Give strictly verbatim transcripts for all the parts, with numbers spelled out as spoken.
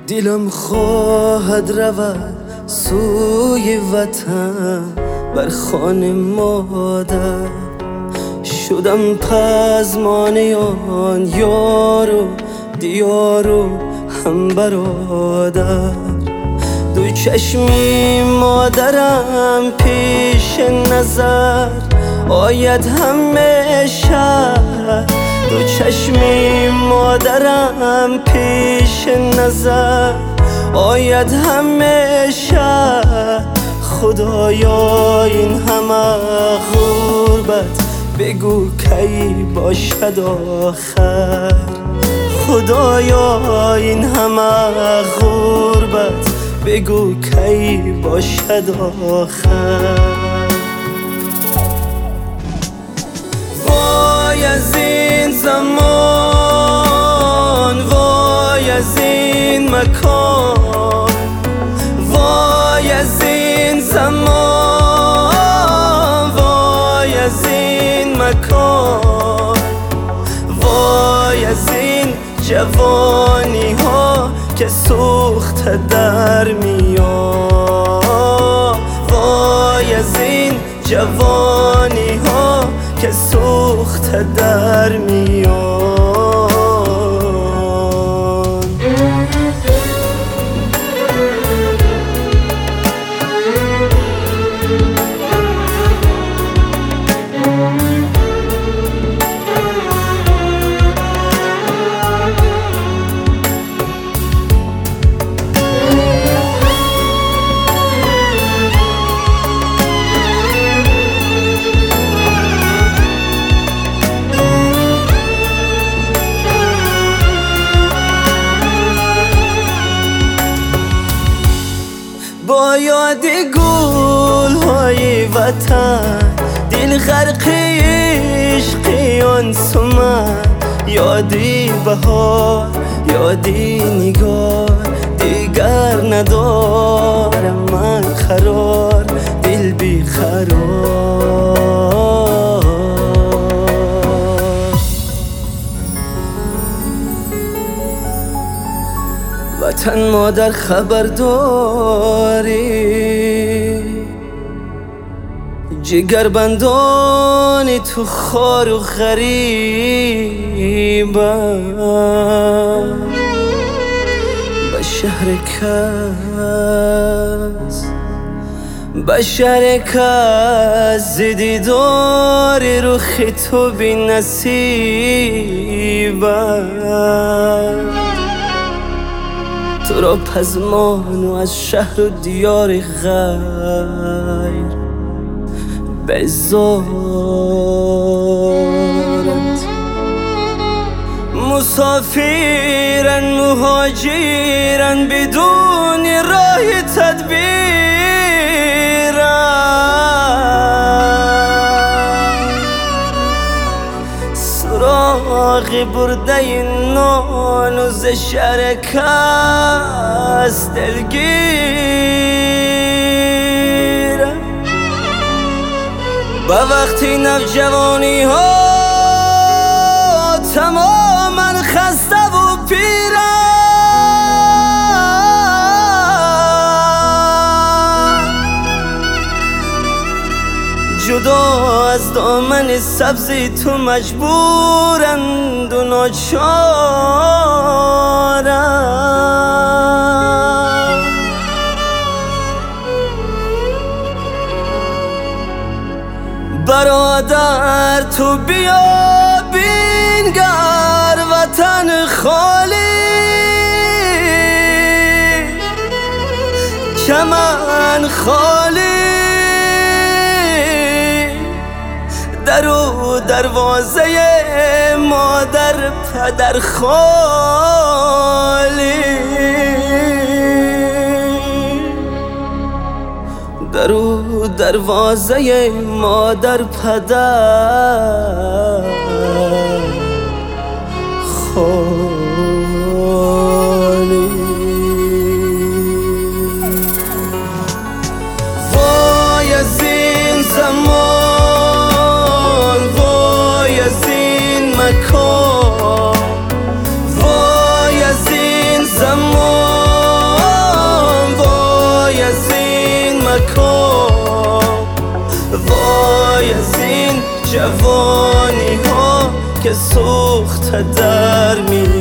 دلم خواهد رود سوی وطن بر خانه مادر. شدم پزمانه آن یار و دیار و هم برادر. دو چشمی مادرم پیش نظر آید همیشه. دو چشمی مادرم پیش نظر آید همیشه. خدایا این همه غربت بگو کی باشد آخر. خدایا این همه غربت بگو کی باشد آخر. وای از این زمان، وای از این مکان، وای از این زمان، وای از این مکان، وای از این جوانی ها که سوخته در میان. وای از این جوانی ها که سوخته در میان. با یاد گل های وطن دل غرق عشقی آن سمن. یادی بهار، یادی نگار، دیگر ندارم من قرار، دل بی قرار. وطن مادر خبر داری، جگر بندانی تو خار و غریبم. به شهر کس، به شهر کس دیدار رخ تو بی نصیبم. تو را پزمان و از شهر و دیار غیر بزارت. مسافرن مهاجرن بدون راه تدبیرن. سراغ برده نان و ز شهر کس دلگیرم. با وقتی نوجوانی ها تماما خسته و پیرم. جدا از دامن سبزی تو مجبورند و ناچارم. برادر تو بیا بینگر وطن خالی، چمن خالی، در و دروازه مادر پدر خالی. در و دروازه مادر پدر خالی. وای از این زمان، وای از این مکان، وای از این زمان، جوانی ها که سوخت در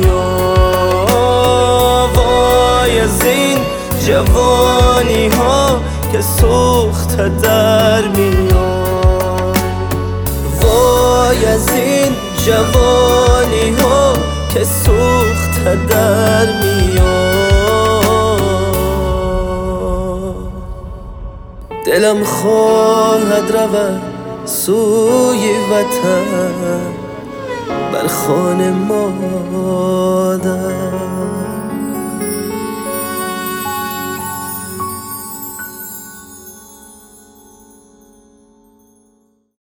میاد، وای از این جوانی ها که سوخت در میاد، وای از این جوانی ها که سوخت در میاد. دلم خواهد رود سوی وطن، بر خانه ما